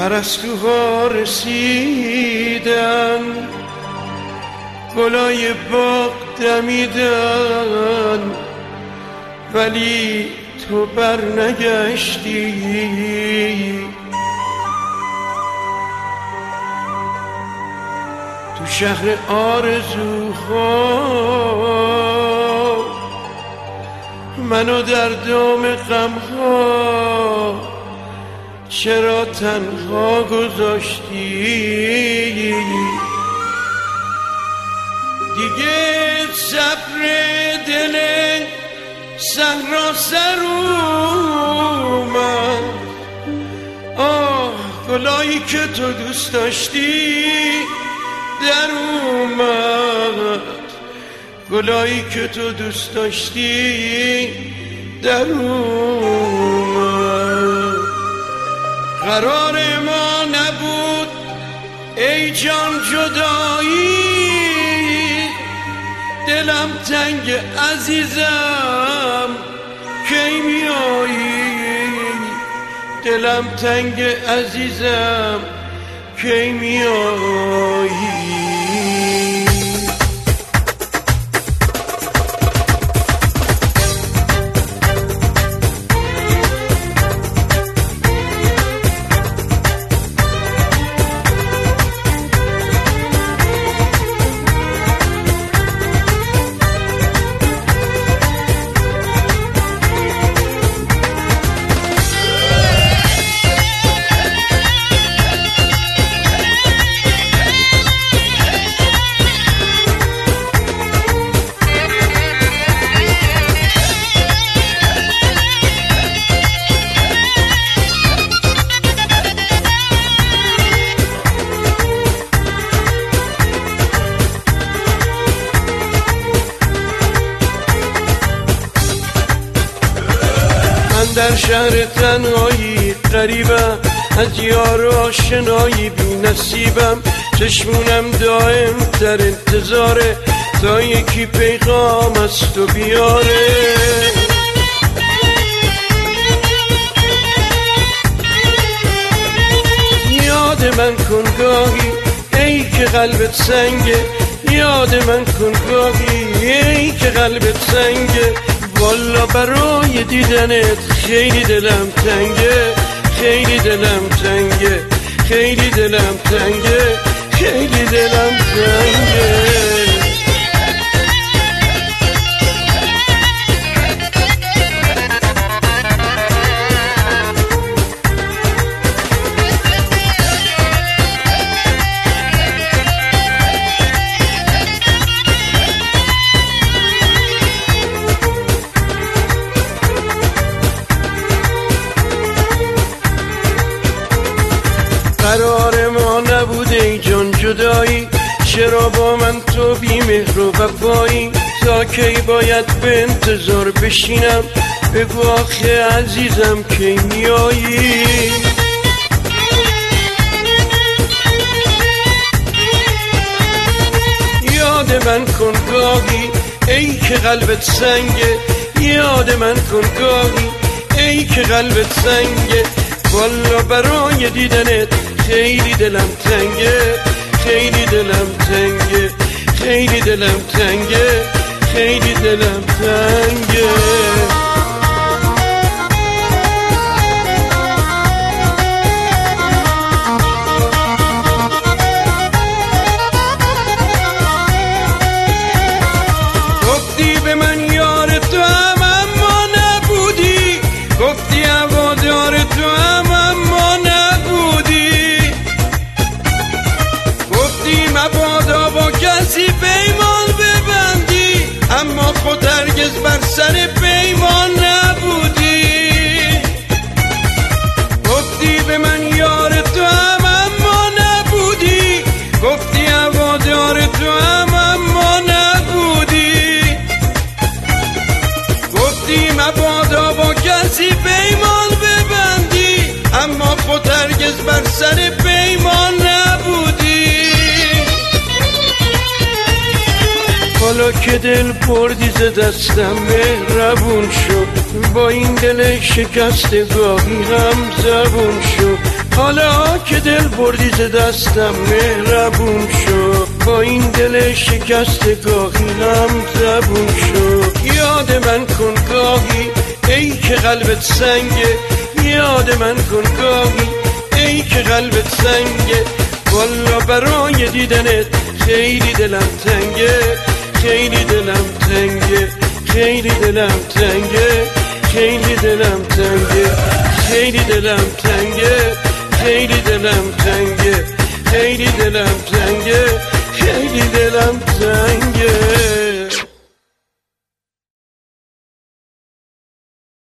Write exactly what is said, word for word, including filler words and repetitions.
پرستوها رسیدن، گلای باغ دمیدن، ولی تو برنگشتی. تو شهر آرزوها منو در دام غمها چرا تنها گذاشتی؟ دیگه صبر دل صحرا سر اومد. آه گلایی که تو دوست داشتی در اومد، گلایی که تو دوست داشتی در اومد. قرار ما نبود ای جان جدایی، دلم تنگ عزیزم کی میایی، دلم تنگ عزیزم کی میایی. در شهر تنهایی غریبم، از یار آشنایی بی نصیبم، چشمونم دائم در انتظاره تا یکی پیغام از تو بیاره. یاد من کن گاهی ای که قلبت سنگه، یاد من کن گاهی ای که قلبت سنگه. والا برای دیدنت خیلی دلم تنگه، خیلی دلم تنگه، خیلی دلم تنگه، خیلی دلم تنگه. قرار ما نبوده ای جان جدایی، چرا با من تو بی مهر و وفایی؟ تا کی باید به انتظار بشینم؟ بگو آخه عزیزم کی میایی؟ یاد من کن گاهی ای که قلبت سنگه، یاد من کن گاهی ای که قلبت سنگه. والا برای دیدنت خیلی دلم تنگه، خیلی دلم تنگه، خیلی دلم تنگه، خیلی دلم تنگه. گفتی به من یار تو هم اما نبودی، گفتی هوادار تو هم اما نبودی، گفتی مبادا با کسی پیمان ببندی، اما خود هرگز بر سر پیمان نبودی. گفتی به من یار تو هم اما نبودی، گفتی هوادار تو هم اما نبودی، گفتی مبادا با کسی پیمان ببندی، اما خود هرگز بر سر پیمان نبودی. حالا که دل بردی ز دستم مهربون شو، با این دل شکسته گاهی هم زبون شو، حالا که دل بردی ز دستم مهربون شو، با این دل شکسته گاهینم زبون شو. یاد من کن گاهی ای که قلبت سنگه، یاد من کن گاهی ای که قلبت سنگه. والا برای دیدنت خیلی دلم تنگه، خیلی دلم تنگه، خیلی دلم تنگه، خیلی دلم تنگه، خیلی دلم تنگه، خیلی دلم تنگه، خیلی دلم تنگه، خیلی دلم تنگه.